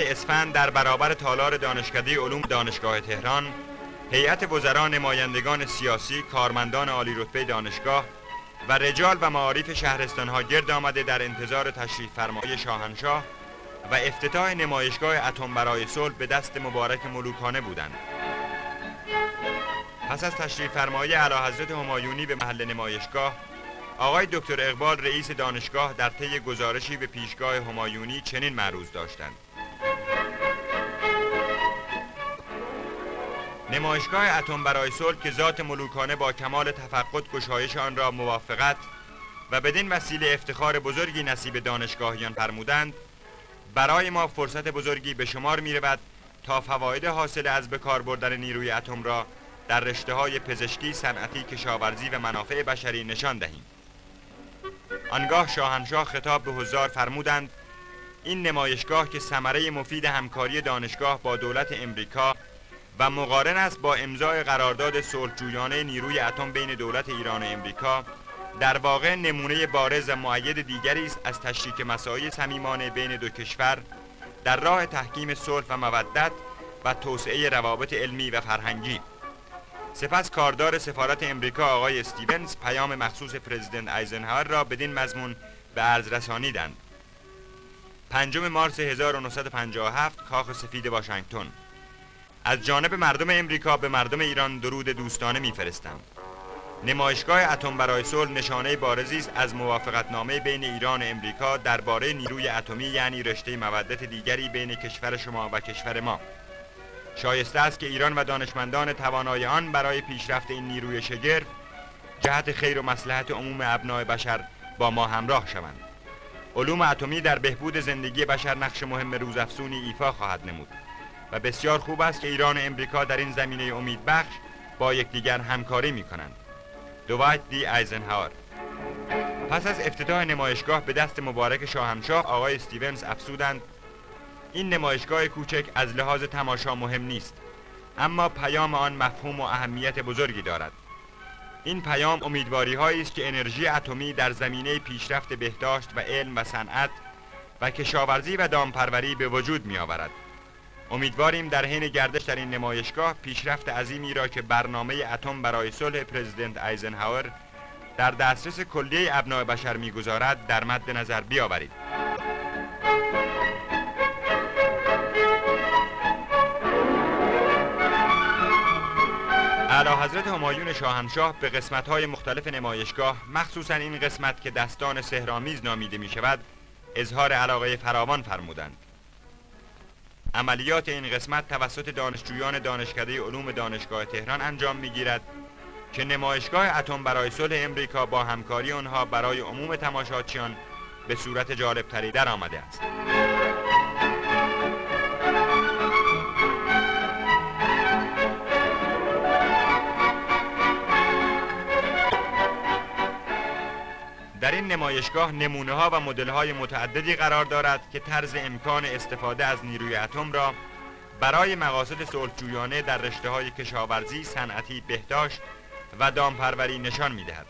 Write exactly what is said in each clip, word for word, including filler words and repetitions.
اسفند در برابر تالار دانشکده علوم دانشگاه تهران، هیئت وزرا، نمایندگان سیاسی، کارمندان عالی رتبه دانشگاه و رجال و معارف شهرستانها گرد آمده در انتظار تشریف فرمایی شاهنشاه و افتتاح نمایشگاه اتم برای صلح به دست مبارک ملوکانه بودند. پس از تشریف فرمایی اعلیحضرت همایونی به محل نمایشگاه، آقای دکتر اقبال رئیس دانشگاه در طی گزارشی به پیشگاه همایونی چنین معروض داشتند: نمایشگاه اتم برای صلح که ذات ملوکانه با کمال تفقد گشایش آن را موافقت و بدین وسیله افتخار بزرگی نصیب دانشگاهیان فرمودند، برای ما فرصت بزرگی به شمار می رود تا فواید حاصل از بکار بردن نیروی اتم را در رشته‌های پزشکی، صنعتی، کشاورزی و منافع بشری نشان دهیم. آنگاه شاهنشاه خطاب به حضار فرمودند: این نمایشگاه که ثمره مفید همکاری دانشگاه با دولت امریکا و مقارن است با امضای قرارداد صلح‌جویانه نیروی اتم بین دولت ایران و امریکا، در واقع نمونه بارز و مؤید دیگری است از تشریک مساعی صمیمانه بین دو کشور در راه تحکیم صلح و مودت و توسعه روابط علمی و فرهنگی. سپس کاردار سفارت امریکا آقای استیونز پیام مخصوص پرزیدنت آیزنهاور را بدین مضمون به عرض رسانیدند: پنجم مارس هزار و نهصد و پنجاه و هفت، کاخ سفید واشنگتن. از جانب مردم امریکا به مردم ایران درود دوستانه می‌فرستم. نمایشگاه اتم برای صلح نشانه بارزی است از موافقتنامه بین ایران و امریکا درباره نیروی اتمی، یعنی رشته مودت دیگری بین کشور شما و کشور ما. شایسته است که ایران و دانشمندان توانای آن برای پیشرفت این نیروی شگرف جهت خیر و مصلحت عموم ابناء بشر با ما همراه شوند. علوم اتمی در بهبود زندگی بشر نقش مهم روزافزونی ایفا خواهد نمود و بسیار خوب است که ایران و امریکا در این زمینه امیدبخش با یکدیگر همکاری می‌کنند. دوایت دی آیزنهاور. پس از افتتاح نمایشگاه به دست مبارک شاهنشاه، آقای استیونز افزودند: این نمایشگاه کوچک از لحاظ تماشا مهم نیست، اما پیام آن مفهوم و اهمیت بزرگی دارد. این پیام امیدواری هایی است که انرژی اتمی در زمینه پیشرفت بهداشت و علم و صنعت و کشاورزی و دامپروری به وجود می آورد. امیدواریم در حین گردش در این نمایشگاه پیشرفت عظیمی را که برنامه اتم برای صلح پرزیدنت آیزنهاور در دسترس کلیه ابناء بشر می‌گذارد در مد نظر بیاورید. اعلیحضرت همایون شاهنشاه به قسمت‌های مختلف نمایشگاه، مخصوصاً این قسمت که دستان سحرآمیز نامیده می‌شود، اظهار علاقه فراوان فرمودند. عملیات این قسمت توسط دانشجویان دانشکده علوم دانشگاه تهران انجام می‌گیرد که نمایشگاه اتم برای صلح امریکا با همکاری آنها برای عموم تماشاچیان به صورت جالب‌تری در آمده است. در این نمایشگاه نمونه‌ها و مدل‌های متعددی قرار دارد که طرز امکان استفاده از نیروی اتم را برای مقاصد صلح‌جویانه در رشته‌های کشاورزی، صنعتی، بهداشت و دامپروری نشان می‌دهد.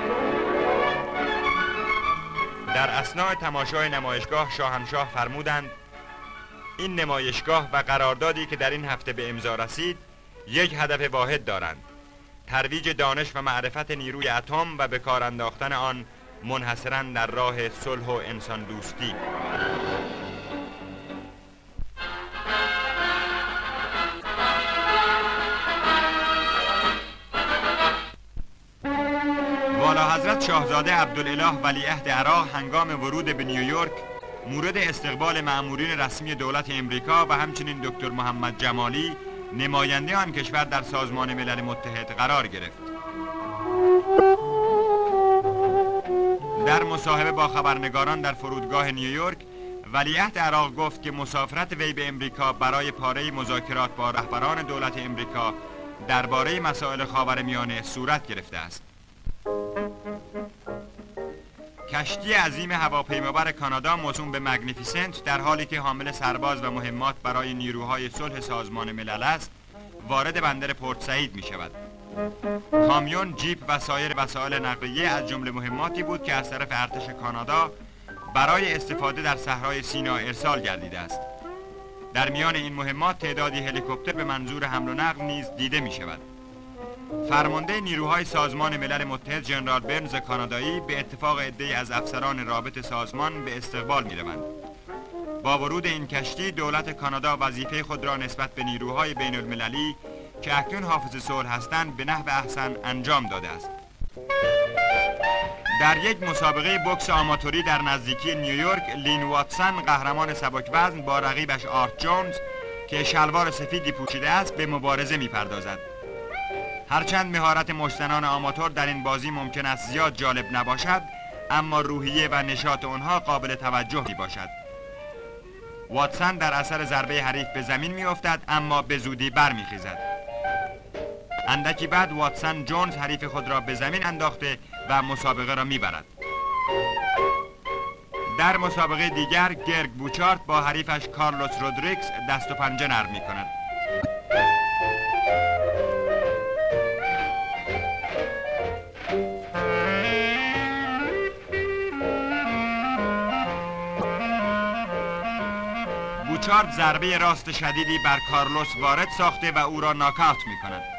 در اثناء تماشای نمایشگاه شاهنشاه فرمودند: این نمایشگاه و قراردادی که در این هفته به امضا رسید یک هدف واحد دارند: ترویج دانش و معرفت نیروی اتم و به کار انداختن آن منحصراً در راه صلح و انسان دوستی. والا حضرت شاهزاده عبدالاله ولیعهد عراق هنگام ورود به نیویورک مورد استقبال مأمورین رسمی دولت امریکا و همچنین دکتر محمد جمالی نماینده آن کشور در سازمان ملل متحد قرار گرفت. در مصاحبه با خبرنگاران در فرودگاه نیویورک، ولیعهد عراق گفت که مسافرت وی به امریکا برای پاره مذاکرات با رهبران دولت امریکا درباره مسائل خاورمیانه صورت گرفته است. کشتی عظیم هواپیمابر کانادا موسوم به مگنیفیسنت در حالی که حامل سرباز و مهمات برای نیروهای صلح سازمان ملل است، وارد بندر پورت سعید می شود. کامیون، جیپ و سایر وسایل نقلیه از جمله مهماتی بود که از طرف ارتش کانادا برای استفاده در صحرای سینا ارسال گردیده است. در میان این مهمات تعدادی هلیکوپتر به منظور حمل و نقل نیز دیده می شود. فرمانده نیروهای سازمان ملل متحد ژنرال برنز کانادایی به اتفاق عده‌ای از افسران رابط سازمان به استقبال می روند. با ورود این کشتی دولت کانادا وظیفه خود را نسبت به نیروهای بین المللی که اکنون حافظ صلح هستند به نحو احسن انجام داده است. در یک مسابقه بوکس آماتوری در نزدیکی نیویورک، لین واتسون قهرمان سبک وزن با رقیبش آرت جونز که شلوار سفیدی پوشیده است به مبارزه می‌پردازد. هرچند مهارت مشتزنان آماتور در این بازی ممکن است زیاد جالب نباشد، اما روحیه و نشاط آنها قابل توجه میباشد. واتسون در اثر ضربه حریف به زمین میافتد، اما به زودی برمیخیزد. اندکی بعد واتسون جونز حریف خود را به زمین انداخته و مسابقه را میبرد. در مسابقه دیگر گرگ بوچارت با حریفش کارلوس رودریگز دست و پنجه نرم میکند. بوچارت ضربه راست شدیدی بر کارلوس وارد ساخته و او را ناکاوت می کند.